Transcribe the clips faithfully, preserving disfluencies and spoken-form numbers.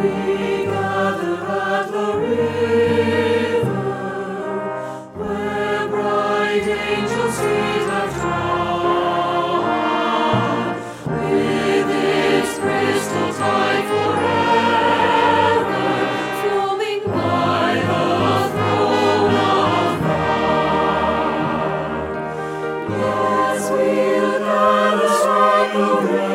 gather at the river, where bright angels' feet have trod, with its crystal tide forever flowing by the throne of God. Yes, we'll gather at the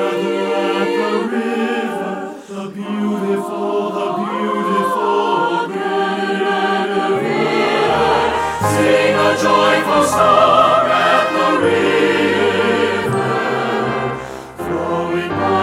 river, the beautiful, the beautiful river. Sing a joyful song at the river, flowing by